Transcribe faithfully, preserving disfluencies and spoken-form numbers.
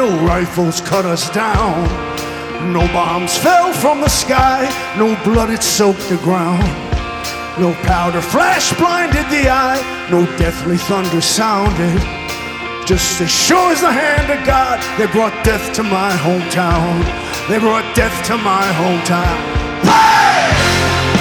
No rifles cut us down. No bombs fell from the sky. No blood had soaked the ground. No powder flash blinded the eye. No deathly thunder sounded. Just as sure as the hand of God, they brought death to my hometown. They brought death to my hometown. Hey!